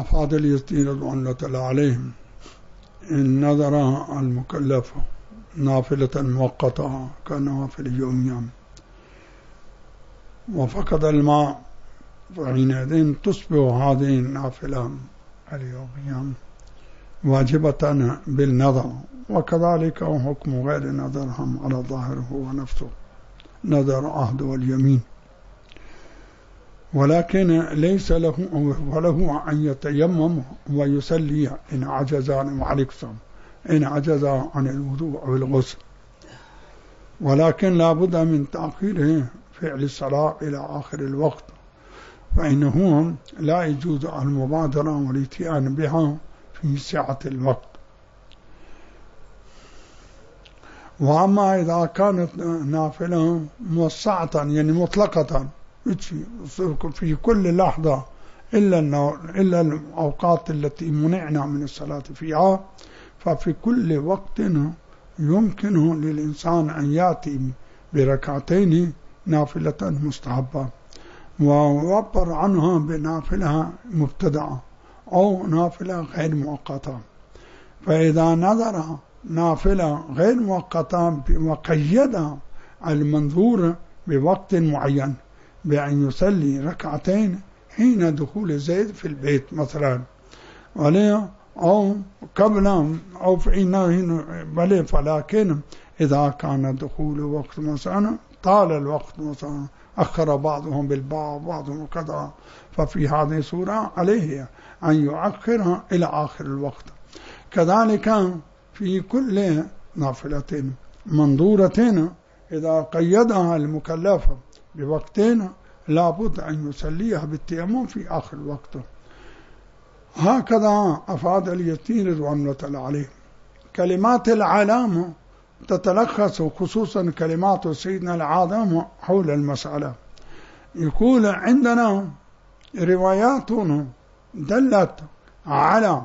أفاد اليزيد رضوان الله عليهم إن نذر المكلف نافلة مؤقتة كنوافل يوميا وفقد الماء فحينئذ تصبح هذه النافلة اليومية واجبة بالنظر، وكذلك حكم غير نظرهم على ظاهره ونفسه نظر عهد واليمين، ولكن ليس له وله أن يتيمم ويصلي إن عجز عن الوضوء أو الغسل، ولكن لا بد من تأخير فعل الصلاة إلى آخر الوقت، فإنه لا يجوز المبادرة والاتيان بها في سعة الوقت. وأما إذا كانت نافلة موسعة يعني مطلقة في كل لحظة إلا الأوقات التي منعنا من الصلاة فيها، ففي كل وقت يمكن للإنسان أن يأتي بركعتين نافلة مستحبة، ويعبر عنها بنافلة مبتدعة أو نافلة غير مؤقتة. فإذا نظر نافلة غير مؤقتة وقيد المنظور بوقت معين بأن يصلي ركعتين حين دخول زيد في البيت مثلا، أو قبل أو بل ولكن إذا كان دخول وقت مثلا طال الوقت مثلا أخر بعضهم بالباء وبعضهم كذا، ففي هذه الصورة عليه أن يؤخرها إلى آخر الوقت. كذلك في كل نافلة منظورة إذا قيدها المكلف بوقتين لابد أن يصليها بالتيمم في آخر الوقت. هكذا أفاد اليزيد رضوان الله عليه. كلمات العلامة تتلخص خصوصا كلمات سيدنا العظام حول المسألة. يقول عندنا روايات دلت على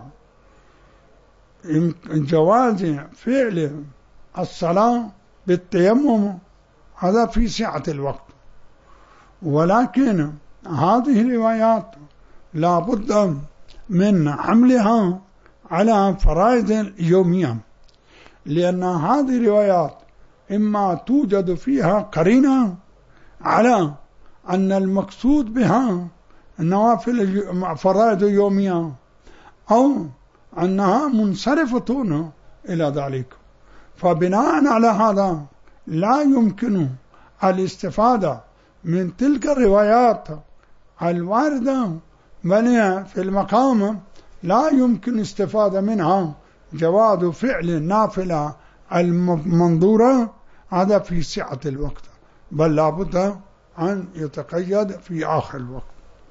جواز فعل الصلاة بالتيمم هذا في سعة الوقت، ولكن هذه الروايات لا بد من حملها على فرائض اليومية، لأن هذه الروايات إما توجد فيها قرينة على أن المقصود بها النوافل فرائض يومية أو أنها منصرفة إلى ذلك، فبناء على هذا لا يمكن الاستفادة من تلك الروايات الواردة، بل في المقام لا يمكن استفادة منها جواز فعل النافلة المنظورة هذا في سعة الوقت، بل لا بد أن يتقيد في آخر الوقت.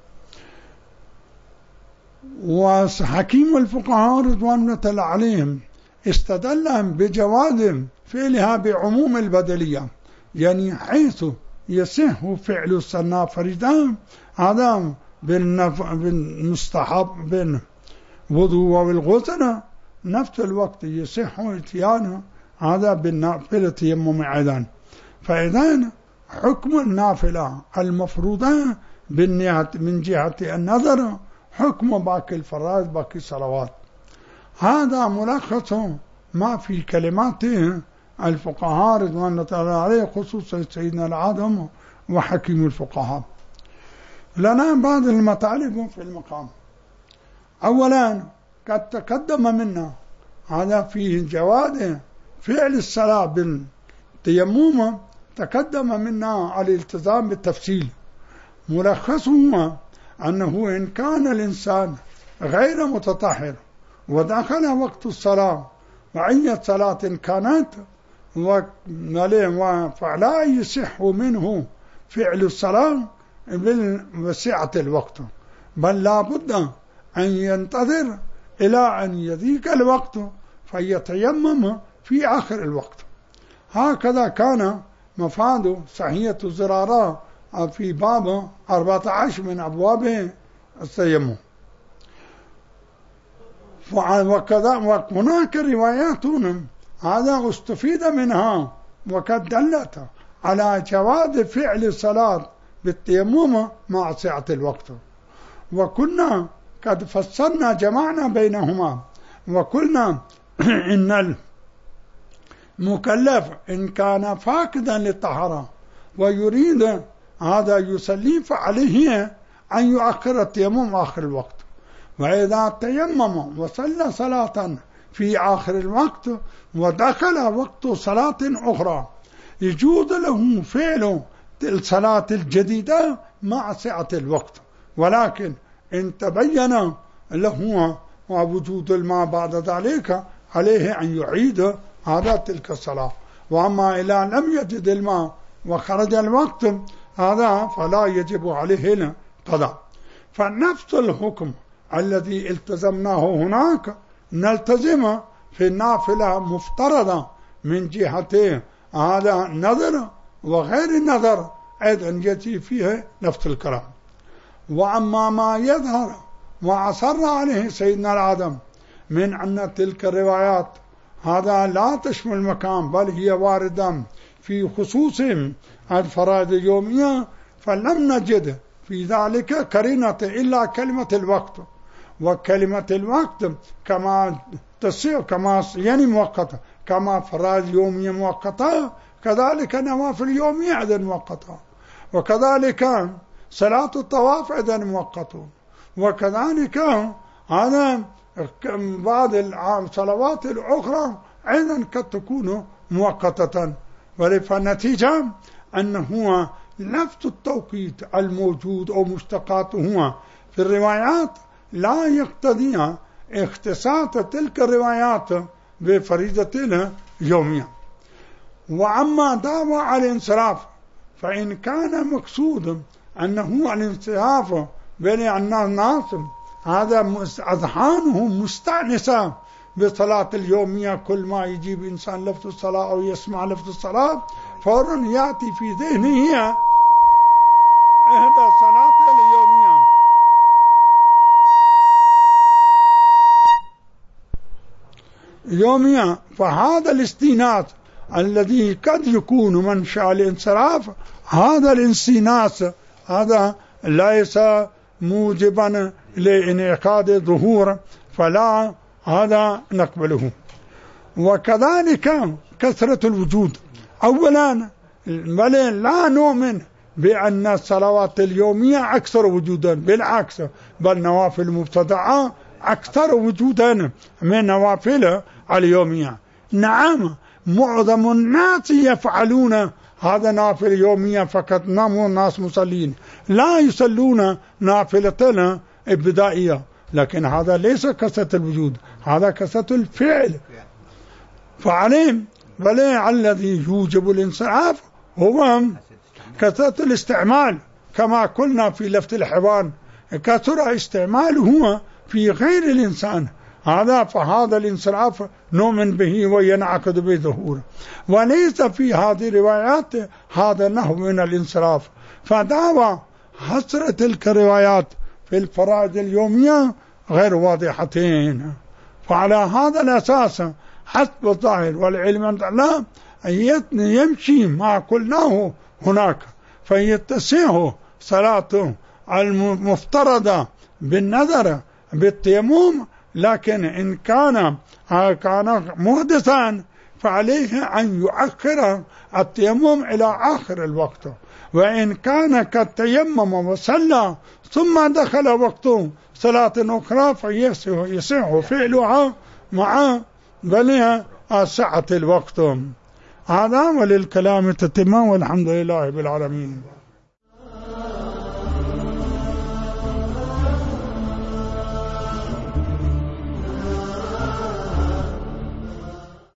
وحكيم الفقهاء رضوان الله عليهم استدل بجواز فعلها بعموم البدلية، يعني حيث يصح فعل الصلاة فريضة هذا بالمستحب بالوضوء والغسل، نفس الوقت يصح اتيانه هذا بالنافلة تيمم أيضا. فإذا حكم النافلة المفروضة من جهة النظر حكم باقي الفرائض باقي الصلوات. هذا ملخص ما في كلمات الفقهاء رضوان الله عليه خصوصا سيدنا العظم وحكيم الفقهاء. لنا بعض المطالب في المقام. أولا قد تقدم منا هذا فيه جواز فعل الصلاة بالتيمم، تقدم منا الالتزام بالتفصيل، ملخصه أنه إن كان الإنسان غير متطهر ودخل وقت الصلاة وأي صلاة كانت فلا يصح منه فعل الصلاة بسعة الوقت، بل لا بد أن ينتظر إلى أن يضيق الوقت فيتيمم في آخر الوقت. هكذا كان مفاد صحية الزرارة في باب 14 من أبواب التيمم. وكذا وهناك روايات هذا استفيد منها وقد دلت على جواز فعل الصلاة بالتيمم مع سعة الوقت. وكنا قد فسرنا جمعنا بينهما وقلنا إن المكلف إن كان فاقدا للطهارة ويريد هذا يصلي فعليه أن يؤخر التيمم آخر الوقت، وإذا تيمم وصلى صلاة في آخر الوقت ودخل وقت صلاة أخرى يجوز له فعل الصلاة الجديدة مع سعة الوقت، ولكن إن تبين له وجود الماء بعد ذلك عليه أن يعيد هذا تلك الصلاة. وأما إذا لم يجد الماء وخرج الوقت هذا فلا يجب عليه القضاء. فنفس الحكم الذي التزمناه هناك نلتزم في النافلة مفترضة من جهة هذا نظر وغير النظر أيضا يجي فيه نفس الكلام. وأما ما يظهر وأصر عليه سيدنا العدم من أن تلك الروايات هذا لا تشمل المكان بل هي واردة في خصوص الفرائض اليومية، فلم نجد في ذلك قرينة إلا كلمة الوقت، وكلمة الوقت كما تصير كما يعني مؤقتة، كما فرائض يومية مؤقتة كذلك نوافل يومية أيضا مؤقتة، وكذلك صلاة الطواف أيضا مؤقتة، وكذلك هذا بعض الصلوات الأخرى أيضا قد تكون مؤقتة. فالنتيجة أنه نفس التوقيت الموجود أو مشتقاته في الروايات لا يقتضي اختصاص تلك الروايات بفريضة يومية. وأما دعوى على الانصراف فإن كان مقصود أنه الانصراف بين الناس هذا أذهانهم مستأنسة بالصلاة اليومية، كل ما يجيب إنسان لفظ الصلاة أو يسمع لفظ الصلاة فورا يأتي في ذهنه إحدى الصلاة اليومية. فهذا الاستئناس الذي قد يكون منشأ الانصراف هذا الانصناص هذا ليس موجبا لانعقاد الظهور فلا هذا نقبله. وكذلك كثرة الوجود أولا بل لا نؤمن بأن الصلوات اليومية أكثر وجودا، بالعكس بل نوافل مبتدعة أكثر وجودا من نوافل اليومية. نعم معظم الناس يفعلون هذا نافل يومية فقط، ناموا الناس مصلين لا يصلون نافلة ابتدائية، لكن هذا ليس كثرة الوجود، هذا كثرة الفعل. فعليهم بل الذي يوجب الانصراف هو كثرة الاستعمال، كما قلنا في لفت الحيوان كثر استعماله في غير الإنسان هذا، فهذا الانصراف نؤمن به وينعقد بظهور، وليس في هذه الروايات هذا نحو من الانصراف. فدعوى حصر تلك الروايات في الفرائض اليومية غير واضحتين. فعلى هذا الأساس حسب الظاهر والعلم عند الله يمشي ما قلناه هناك، فيتسعه صلاته المفترضة بالنظر بالتيمم، لكن إن كان محدثا فعليه أن يؤخر التيمم إلى آخر الوقت، وإن كان قد تيمم وصلى ثم دخل وقت صلاة أخرى فيصح فعلها مع بلها سعة الوقت. هذا وللكلام تتمام والحمد لله بالعالمين.